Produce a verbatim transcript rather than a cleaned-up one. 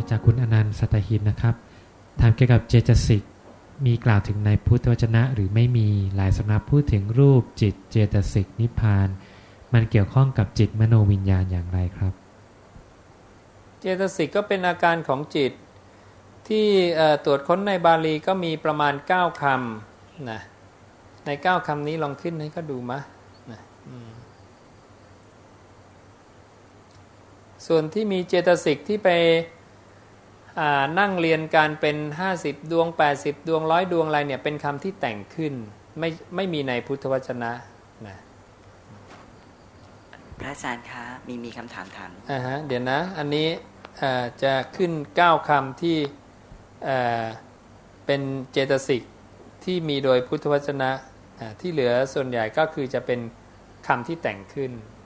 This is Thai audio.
จากคุณอนันต์สัตหินนะครับถามเกี่ยวกับเจตสิกมีกล่าวถึงในพุทธวจนะหรือไม่มีหลายสำนักพูดถึงรูปจิตเจตสิกนิพพานมันเกี่ยวข้องกับจิตมโนวิญญาณอย่างไรครับเจตสิกก็เป็นอาการของจิตที่ตรวจค้นในบาลีก็มีประมาณเก้าคำนะในเก้าคำนี้ลองขึ้นให้ก็ดูมะนะส่วนที่มีเจตสิกที่ไปนั่งเรียนการเป็นห้าสิบดวงแปดสิบดวงร้อยดวงอะไรเนี่ยเป็นคำที่แต่งขึ้นไม่ไม่มีในพุทธวจนะนะพระอาจารย์คะมีมีคำถามถามอ่าฮะเดี๋ยวนะอันนี้จะขึ้นเก้าคำที่เป็นเจตสิกที่มีโดยพุทธวจนะที่เหลือส่วนใหญ่ก็คือจะเป็นคำที่แต่งขึ้น